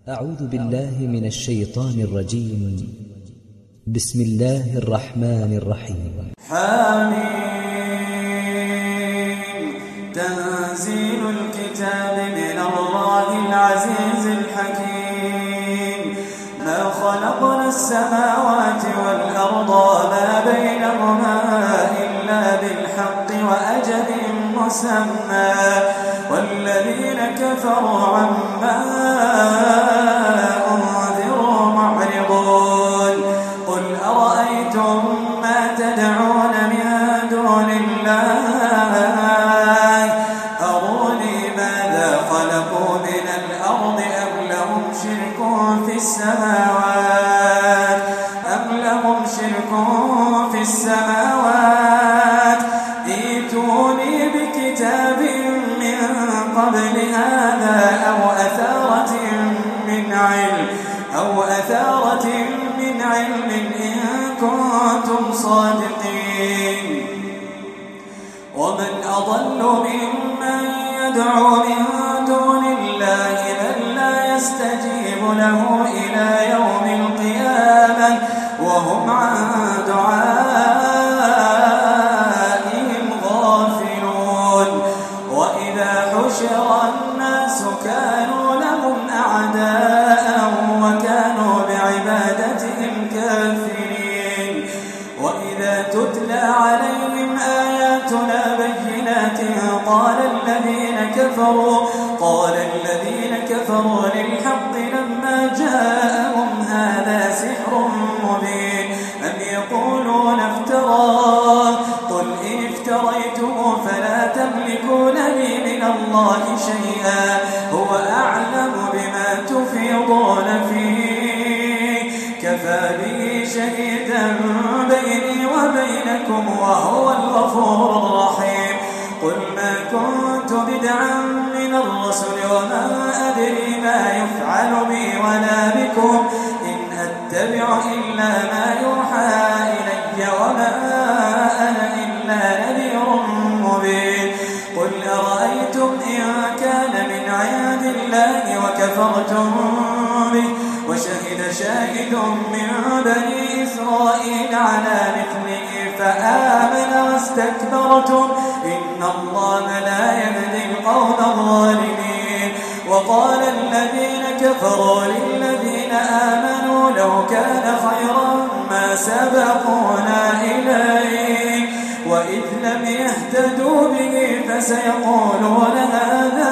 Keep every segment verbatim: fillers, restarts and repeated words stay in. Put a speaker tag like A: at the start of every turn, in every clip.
A: أعوذ بالله من الشيطان الرجيم. بسم الله الرحمن الرحيم.
B: حميم. تنزيل الكتاب من الله العزيز الحكيم. ما خلقنا السماوات والأرض وما بينهما إلا بالحق وأجل مسمى والذين كفروا عما أنذروا معرضون. قل أرأيتم ما تدعون من دون الله أروني ماذا خلقوا من الأرض أم لهم شرك في السماوات أم لهم شرك في السماوات ائتوني بكتاب من قبل هذا أو أثارة من علم أو أثارة من علم إن كنتم صادقين. ومن أضل ممن يدعو من دون الله من لا يستجيب له إلى يوم القيامة وهم عن دعائهم غافلون. وإذا حشر الناس كانوا لهم أعداء وكانوا بعبادتهم كافرين. وإذا تتلى عليهم آياتنا بينات قال الذين كفروا قال الذين كفروا للحق لما جاءهم هذا سحر مبين أم يقولون افتراه قل إن افتريته فلا تملكون لي من الله شيئا هو أعلم بما تفيضون فيه كفى به شهيدا بيني وبينكم وهو الغفور الرحيم. قل ما كنت بدعا من الرسل وما أدري ما يفعل بي ولا بكم إن أتبع إلا ما يوحى إلي وما أنا إلا نذير مبين. قل أرأيتم إن كان من عند الله وكفرتم به وشهد شاهد من بني إسرائيل على مثله فآمن واستكبرتم إن الله لا يهدي القوم الظالمين. وقال الذين كفروا للذين آمنوا لو كان خيرا ما سبقونا إليه وإذ لم يهتدوا به فسيقولون هذا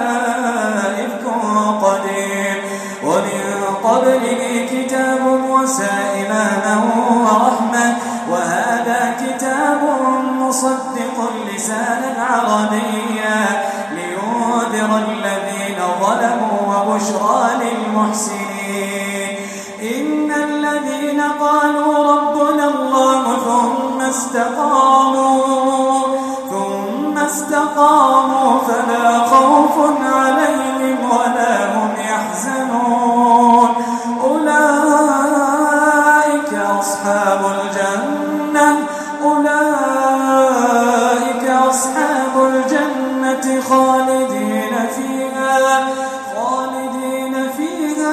B: إفك قديم. ومن قبله كتاب موسى إماما ورحمة وهذا كتاب مصدق لسانا عربيا لينذر الذين ظلموا وبشرى للمحسنين. إن الذين قالوا ربنا الله ثم استقاموا ثم استقاموا فلا خوف عليهم ولا هم يحزنون أولئك أصحاب الجنة أولئك أصحاب الجنة خالدين فيها خالدين فيها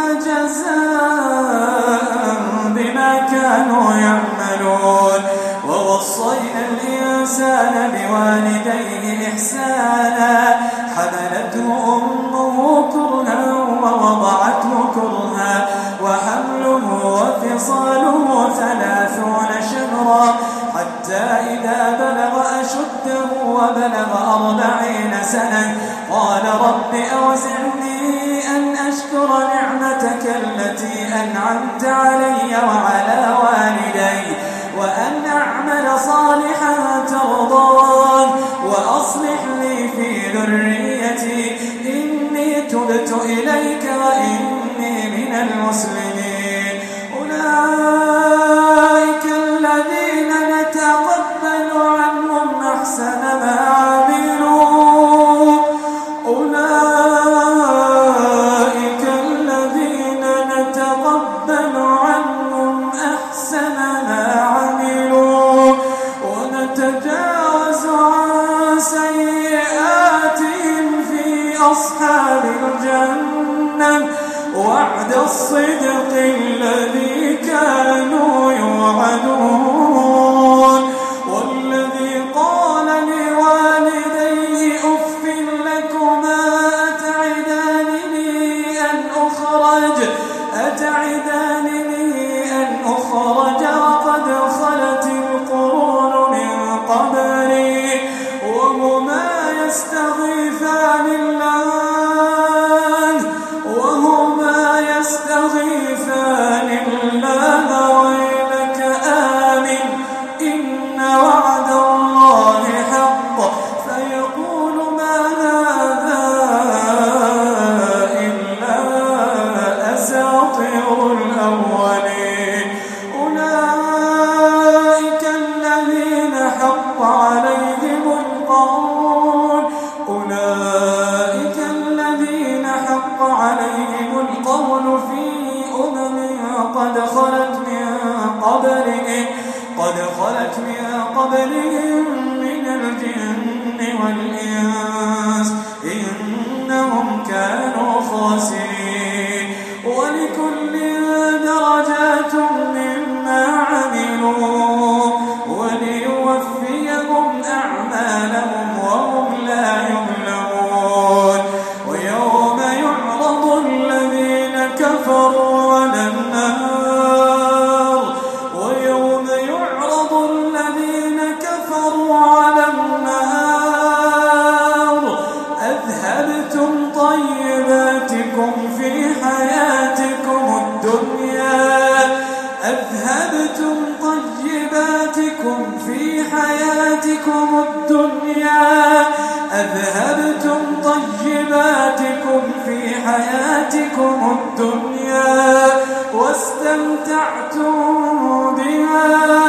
B: جزاء بما كانوا يعملون. ووصينا الإنسان بوالديه إحسانا حملته أمه كرها ووضعته كرها وحمله وفصاله ثلاثون شهرا حتى إذا بلغ أشده وبلغ أربعين سنة قال رب أوزعني أن أشكر نعمتك التي أنعمت علي وعلى والدي وأن أعمل صالحا ترضاه وأصلح لي في ذريتي إني تبت إليك وإني من المسلمين. أولئك الذين نتقبل عنهم أحسن ما عملوا أولئك الذين نتقبل عنهم أحسن ما عملوا ونتجاوز عن سيئاتهم في أصحاب الجنة وعد الصدق الذي كانوا يوعدون والذي قال لوالديه أف لكما أتعدانني أن أخرج أتعدانني أن أخرج وقد خلت القرون من قبلي وهما يستغيثان الله وهما يستغيثان الله ويلك آمن إن وعد الله حق فيقول ما هذا إلا أساطير الأولين أولئك الذين حق عليهم القول أولئك الذين حق عليهم القول في أمم قد خلت من قبلهم قد خلت من قبلهم من الجن والإنس إنهم كانوا خاسرين ولكل درجات مما عملوا وليوفيهم أعمالهم وهم لا يظلمون ويوم يعرض الذين كفروا على النار ويوم يعرض الذين كفروا على النار أذهبتم طيباتكم في حياتكم الدنيا أذهبتم طيباتكم في حياتكم الدنيا أذهبتم طيباتكم في حياتكم الدنيا واستمتعتم بها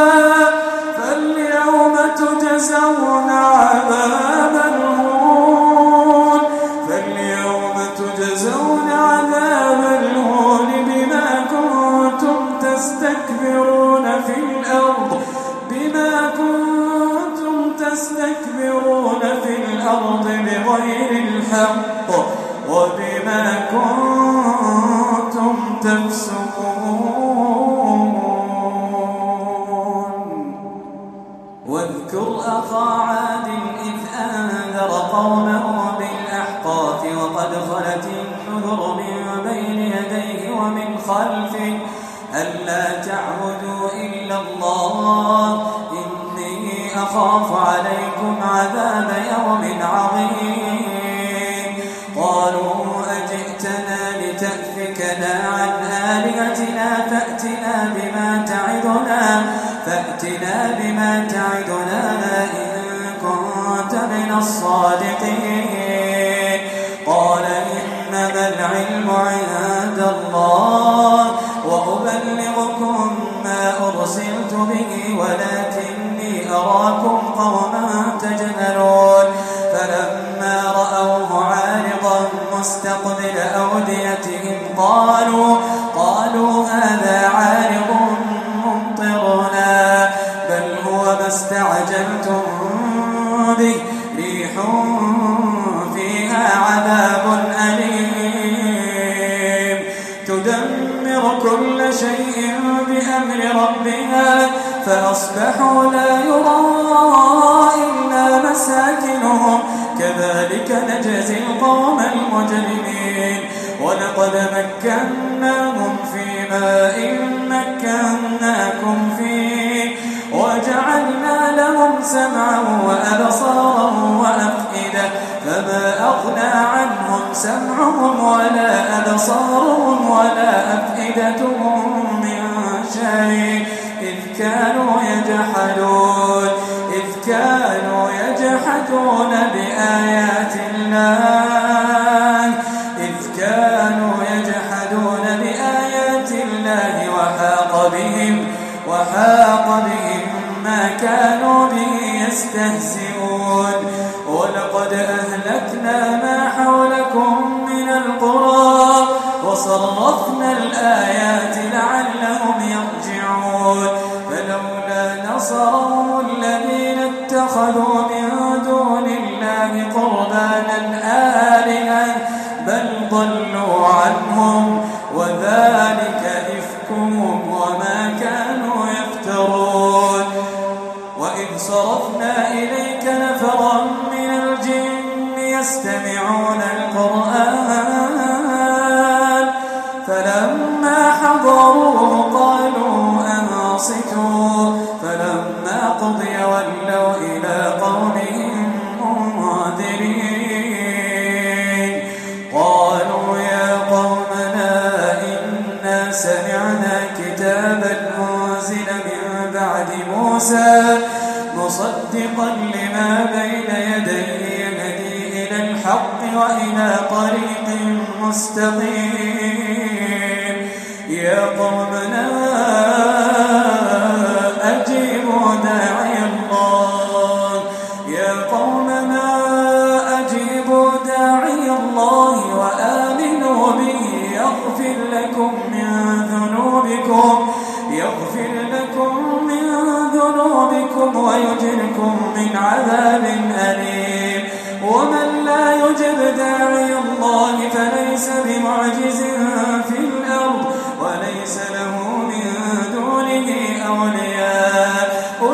B: فاليوم تجزون عذاب الهون فاليوم تجزون عذاب الهون بما كنتم تستكبرون في الأرض بما كنتم تستكبرون في الأرض بغير الحق وبما كنتم تفسقون واذكر أخا عاد إذ أنذر قومه بالأحقاف وقد خلت النذر من بين يديه ومن خلفه ألا تعبدوا إلا الله إني أخاف عليكم عذاب يوم عظيم قالوا أجئتنا لتأفكنا عن آلهتنا فأتنا بما تعدنا فأتنا بما تعدنا إن كنت من الصادقين قال إنما العلم عند الله وأبلغكم ما أرسلت به ولكني أراكم قوما تجهلون فلما رأوه عارضا مستقبل أوديتهم قالوا قالوا هذا عارض ممطرنا بل هو ما استعجلتم به ريح فيها عذاب أليم تدمر كل شيء بأمر ربها فأصبحوا لا يرى إلا مساكنهم كذلك نجزي القوم المجرمين ولقد مكناهم في ماء مكناكم فيه وجعلنا لهم سمعا وأبصارا وأفئدة فما أغنى عنهم سمعهم ولا أبصارهم ولا أفئدتهم من شيء إذ كانوا يجحدون إذ كانوا يجحدون بآيات الله إذ كانوا يجحدون بآيات الله وحاق بهم وحاق بهم ما كانوا به يستهزئون ولقد أهلكنا ما حولكم من القرى وصرفنا الآيات لعلهم يرجعون فلولا نصرهم الذين اتخذوا من دون الله قربانا آلهة بل ضلوا عنهم ذلك إفكهم وما كانوا يفترون. وإذ صرفنا إليك نفرا من الجن يستمعون القرآن فلما حضروه قالوا أنصتوا فلما قضي ولوا إلى قومهم منذرين. قالوا يا قومنا إنا سمعنا كتابا أنزل من بعد موسى مصدقا لما بين يديه يهدي إلى الحق وإلى طريق مستقيم. يا قومنا أجيبوا داعي الله يا قومنا أجيبوا داعي الله وآمنوا به يغفر لكم من ذنوبكم يغفر لكم من ذنوبكم ويجركم من عذاب أليم. ومن لا يجب داعي الله فليس بمعجز في الأرض وليس له من دونه أولياء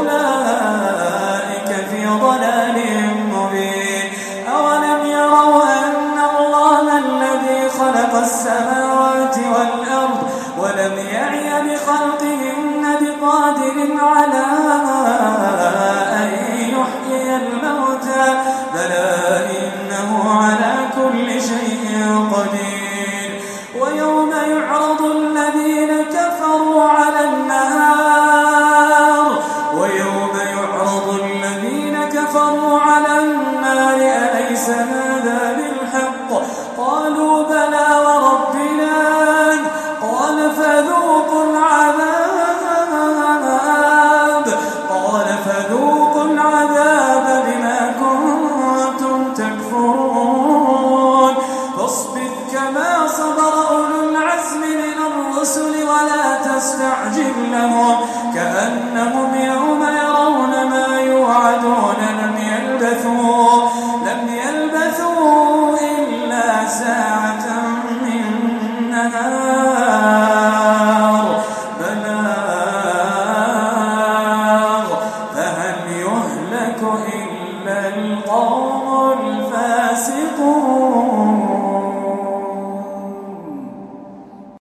B: أولئك في ضلال مبين. أولم يروا أن الله الذي خلق السماوات والأرض ولم يعي بخلقهن بقادر على أن يحيي الموتى بلى إنه على كل شيء قدير. ويوم يعرض الذين كفروا على النار ويوم يعرض الذين كفروا على النار أليس هذا بالحق قالوا بلى وربنا قال فذوقوا العذاب قال فذوقوا العذاب بما كنتم تكفرون. فاصبر كما صبر أولو العزم من الرسل ولا تستعجل لهم كأنهم يوم يرون ما يوعدون